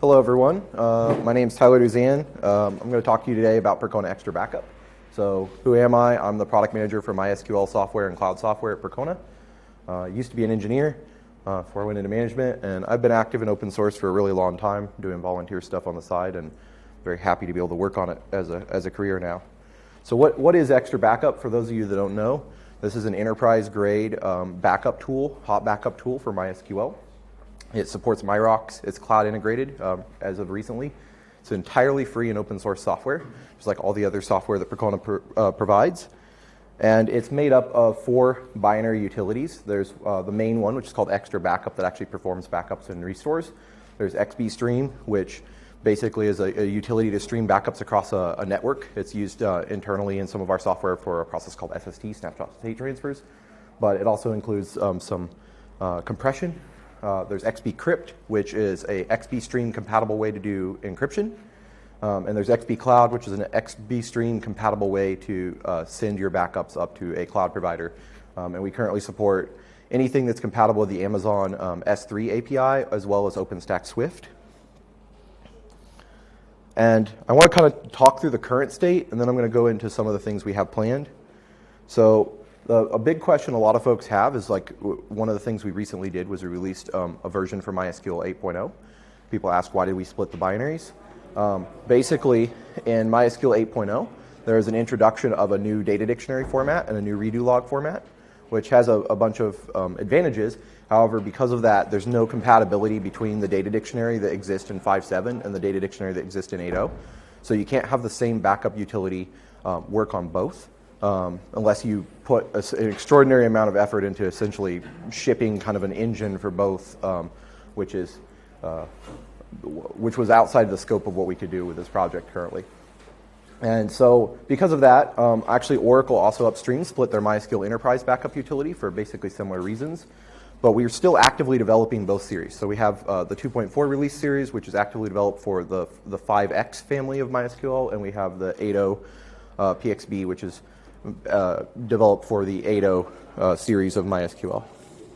Hello, everyone. My name is Tyler Duzan. I'm going to talk to you today about Percona Extra Backup. So who am I? I'm the product manager for MySQL software and cloud software at Percona. Used to be an engineer before I went into management, and I've been active in open source for a really long time, doing volunteer stuff on the side, and very happy to be able to work on it as a career now. So what is Extra Backup? For those of you that don't know, this is an enterprise-grade backup tool, hot backup tool for MySQL. It supports MyRocks. It's cloud integrated as of recently. It's entirely free and open source software, just like all the other software that Percona provides. And it's made up of 4 binary utilities. There's the main one, which is called Extra Backup, that actually performs backups and restores. There's XBStream, which basically is a utility to stream backups across a network. It's used internally in some of our software for a process called SST, snapshot state transfers. But it also includes some compression. There's XBCrypt, which is a XBStream compatible way to do encryption. And there's XBCloud, which is an XBStream compatible way to send your backups up to a cloud provider. And we currently support anything that's compatible with the Amazon S3 API, as well as OpenStack Swift. And I want to kind of talk through the current state, and then I'm going to go into some of the things we have planned. So a big question a lot of folks have is, like, one of the things we recently did was we released a version for MySQL 8.0. People ask, why did we split the binaries? Basically, in MySQL 8.0, there is an introduction of a new data dictionary format and a new redo log format, which has a bunch of advantages. However, because of that, there's no compatibility between the data dictionary that exists in 5.7 and the data dictionary that exists in 8.0. So you can't have the same backup utility work on both. Unless you put an extraordinary amount of effort into essentially shipping kind of an engine for both, which was outside the scope of what we could do with this project currently. And so because of that, actually Oracle also upstream split their MySQL Enterprise backup utility for basically similar reasons. But we are still actively developing both series. So we have the 2.4 release series, which is actively developed for the 5X family of MySQL, and we have the 8.0 PXB, which is developed for the 8.0 series of MySQL.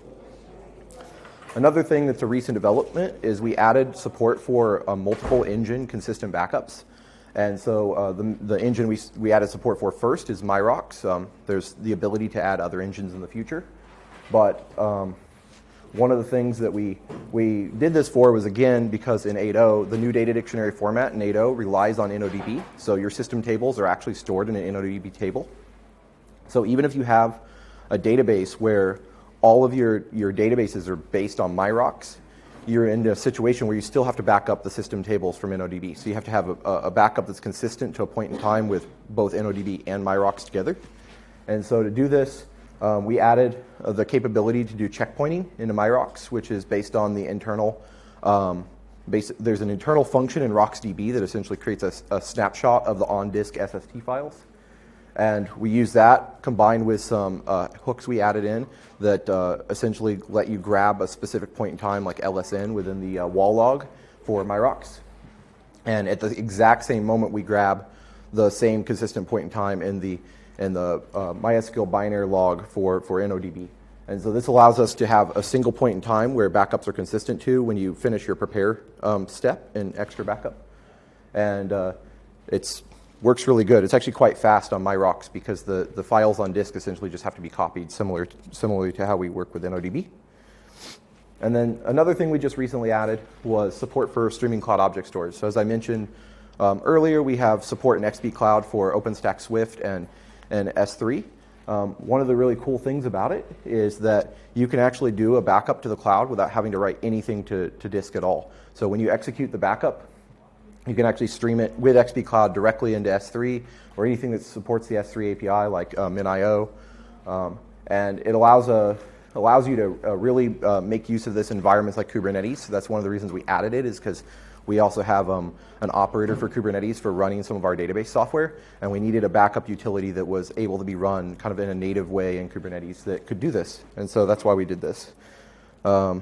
Another thing that's a recent development is we added support for multiple engine consistent backups. And so the engine we added support for first is MyRocks. There's the ability to add other engines in the future. But one of the things that we did this for was, again, because in 8.0, the new data dictionary format in 8.0 relies on InnoDB. So your system tables are actually stored in an InnoDB table. So even if you have a database where all of your databases are based on MyRocks, you're in a situation where you still have to back up the system tables from InnoDB. So you have to have a backup that's consistent to a point in time with both InnoDB and MyRocks together. And so to do this, we added the capability to do checkpointing into MyRocks, which is based on the internal there's an internal function in RocksDB that essentially creates a snapshot of the on-disk SST files. And we use that combined with some hooks we added in that essentially let you grab a specific point in time, like LSN, within the wall log for MyRocks. And at the exact same moment, we grab the same consistent point in time in the MySQL binary log for InnoDB. And so this allows us to have a single point in time where backups are consistent to when you finish your prepare step in Extra Backup. And it's works really good. It's actually quite fast on MyRocks because the files on disk essentially just have to be copied similarly to how we work with InnoDB. And then another thing we just recently added was support for streaming cloud object storage. So as I mentioned earlier, we have support in XBCloud for OpenStack Swift and S3. One of the really cool things about it is that you can actually do a backup to the cloud without having to write anything to disk at all. So when you execute the backup, you can actually stream it with XBCloud directly into S3 or anything that supports the S3 API like MinIO. And it allows you to really make use of this in environments like Kubernetes. So that's one of the reasons we added it, is because we also have an operator for Kubernetes for running some of our database software, and we needed a backup utility that was able to be run kind of in a native way in Kubernetes that could do this. And so that's why we did this. It's a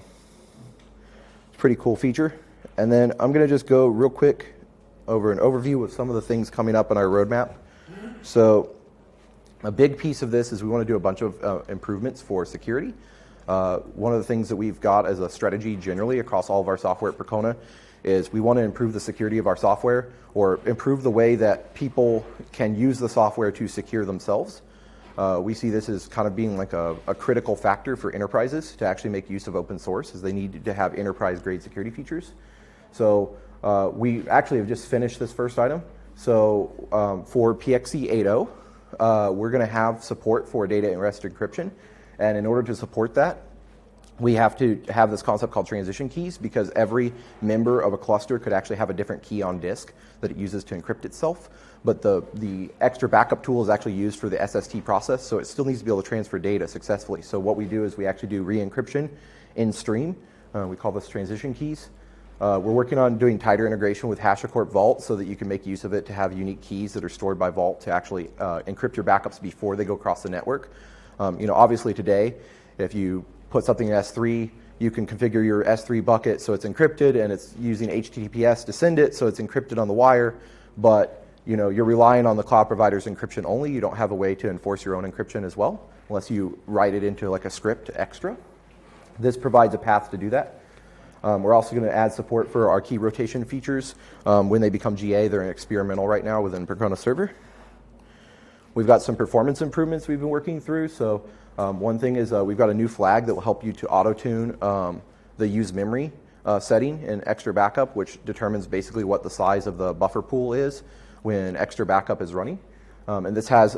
pretty cool feature. And then I'm going to just go real quick over an overview of some of the things coming up in our roadmap. So a big piece of this is we want to do a bunch of improvements for security. One of the things that we've got as a strategy generally across all of our software at Percona is we want to improve the security of our software, or improve the way that people can use the software to secure themselves. We see this as kind of being like a critical factor for enterprises to actually make use of open source, as they need to have enterprise-grade security features. So we actually have just finished this first item. So for PXE 8.0, we're going to have support for data at rest encryption. And in order to support that, we have to have this concept called transition keys, because every member of a cluster could actually have a different key on disk that it uses to encrypt itself. But the extra backup tool is actually used for the SST process, so it still needs to be able to transfer data successfully. So what we do is we actually do re-encryption in stream. We call this transition keys. We're working on doing tighter integration with HashiCorp Vault so that you can make use of it to have unique keys that are stored by Vault to actually encrypt your backups before they go across the network. Obviously today, if you put something in S3, you can configure your S3 bucket so it's encrypted, and it's using HTTPS to send it, so it's encrypted on the wire. But you're relying on the cloud provider's encryption only. You don't have a way to enforce your own encryption as well, unless you write it into like a script extra. This provides a path to do that. We're also going to add support for our key rotation features. When they become GA, they're experimental right now within Percona Server. We've got some performance improvements we've been working through. So one thing is we've got a new flag that will help you to auto-tune the use memory setting in extra backup, which determines basically what the size of the buffer pool is when extra backup is running. And this has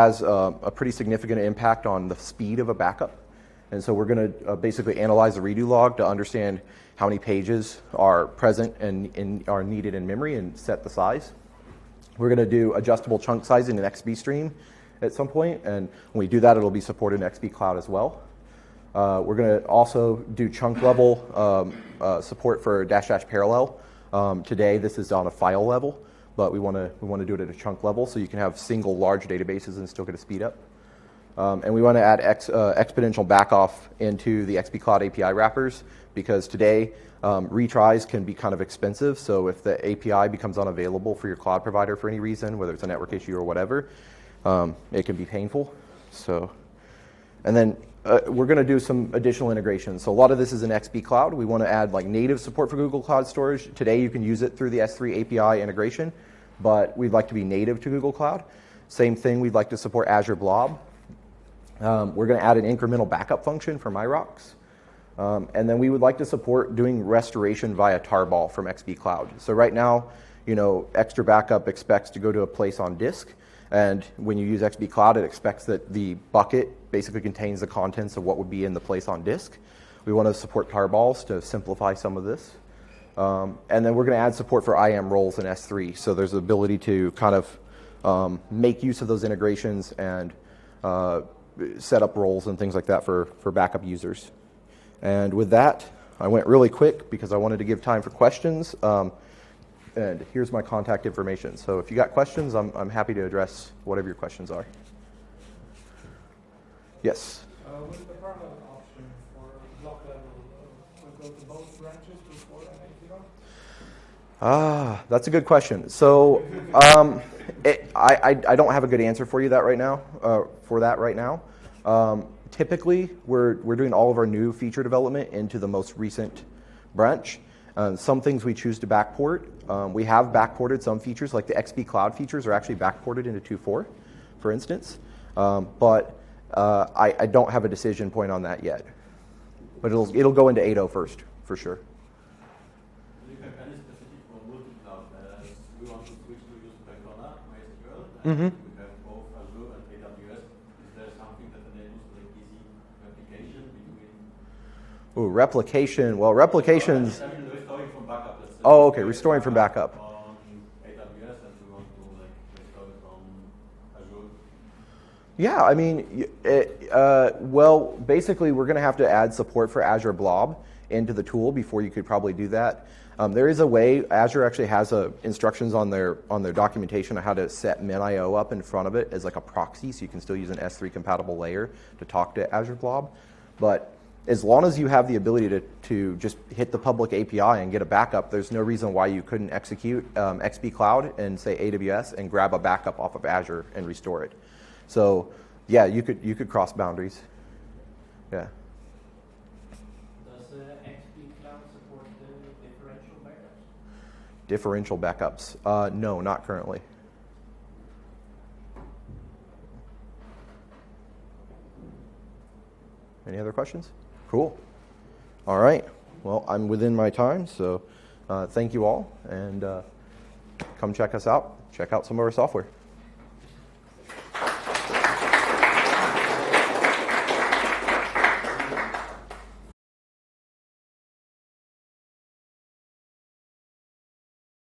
a pretty significant impact on the speed of a backup. And so we're going to basically analyze the redo log to understand how many pages are present and are needed in memory and set the size. We're going to do adjustable chunk sizing in XB Stream at some point, and when we do that, it'll be supported in XB Cloud as well. We're going to also do chunk level support for -- parallel. Today, this is on a file level, but we want to do it at a chunk level so you can have single large databases and still get a speed up. And we want to add exponential backoff into the XB Cloud API wrappers, because today retries can be kind of expensive. So if the API becomes unavailable for your cloud provider for any reason, whether it's a network issue or whatever, it can be painful. So, and then we're going to do some additional integrations. So a lot of this is in XB Cloud. We want to add like native support for Google Cloud Storage. Today you can use it through the S3 API integration, but we'd like to be native to Google Cloud. Same thing, we'd like to support Azure Blob. We're going to add an incremental backup function for MyRocks. And then we would like to support doing restoration via tarball from XB Cloud. So right now, extra backup expects to go to a place on disk. And when you use XB Cloud, it expects that the bucket basically contains the contents of what would be in the place on disk. We want to support tarballs to simplify some of this. And then we're going to add support for IAM roles in S3. So there's the ability to kind of make use of those integrations and set up roles and things like that for backup users. And with that, I went really quick because I wanted to give time for questions. And here's my contact information. So if you got questions, I'm happy to address whatever your questions are. Yes? With the parallel option for block level, we go to both branches before anything else? That's a good question. So I don't have a good answer for you right now. Typically, we're doing all of our new feature development into the most recent branch. Some things we choose to backport. We have backported some features, like the XB Cloud features are actually backported into 2.4, for instance. But I don't have a decision point on that yet. But it'll go into 8.0 first, for sure. You have any specific for multi-cloud? We want to switch to use Percona, MySQL, Mm-hmm. we have both Azure and AWS. Is there something that enables like easy replication between? Ooh, replication. Well, replications. I mean, restoring from backup. Let's say. Oh, okay, restoring from backup. On AWS, and we want to restore it from Azure. Yeah, I mean, basically, we're going to have to add support for Azure Blob into the tool before you could probably do that. There is a way. Azure actually has instructions on their documentation on how to set MinIO up in front of it as like a proxy, so you can still use an S3 compatible layer to talk to Azure Blob. But as long as you have the ability to just hit the public API and get a backup, there's no reason why you couldn't execute XB Cloud and say AWS and grab a backup off of Azure and restore it. So yeah, you could cross boundaries. Yeah. Does XB Cloud support the differential backups? Differential backups. No, not currently. Any other questions? Cool. All right. Well, I'm within my time, so thank you all, and come check us out. Check out some of our software.